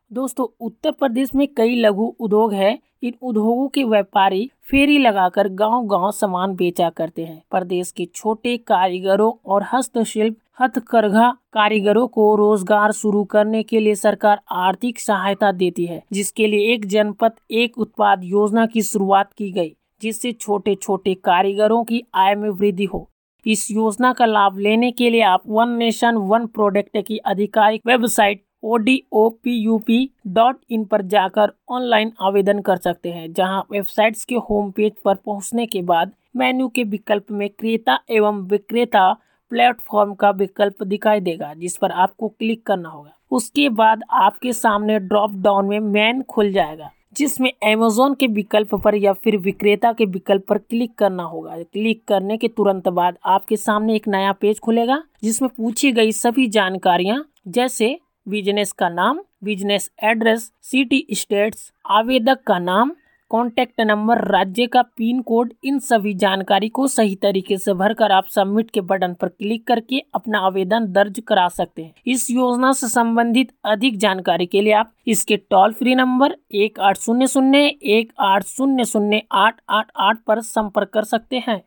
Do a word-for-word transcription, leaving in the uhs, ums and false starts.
दोस्तों, उत्तर प्रदेश में कई लघु उद्योग है। इन उद्योगों के व्यापारी फेरी लगाकर गांव-गांव सामान बेचा करते हैं। प्रदेश के छोटे कारीगरों और हस्तशिल्प हथकरघा कारीगरों को रोजगार शुरू करने के लिए सरकार आर्थिक सहायता देती है, जिसके लिए एक जनपद एक उत्पाद योजना की शुरुआत की गई, जिससे छोटे छोटे कारीगरों की आय में वृद्धि हो। इस योजना का लाभ लेने के लिए आप वन नेशन वन प्रोडक्ट की आधिकारिक website O D O P U P dot in पर जाकर ऑनलाइन आवेदन कर सकते हैं, जहां वेबसाइट्स के होम पेज पर पहुंचने के बाद मेन्यू के विकल्प में क्रेता एवं विक्रेता प्लेटफॉर्म का विकल्प दिखाई देगा, जिस पर आपको क्लिक करना होगा। उसके बाद आपके सामने ड्रॉप डाउन में मेन खुल जाएगा, जिसमें अमेज़न के विकल्प पर या फिर विक्रेता के विकल्प पर क्लिक करना होगा। क्लिक करने के तुरंत बाद आपके सामने एक नया पेज खुलेगा, जिसमें पूछी गई सभी जानकारियां जैसे बिजनेस का नाम, बिजनेस एड्रेस, सिटी स्टेट्स, आवेदक का नाम, कॉन्टैक्ट नंबर, राज्य का पिन कोड, इन सभी जानकारी को सही तरीके से भरकर आप सबमिट के बटन पर क्लिक करके अपना आवेदन दर्ज करा सकते हैं। इस योजना से संबंधित अधिक जानकारी के लिए आप इसके टोल फ्री नंबर एक आठ शून्य शून्य एक आठ शून्य शून्य आठ आठ आठ पर संपर्क कर सकते हैं।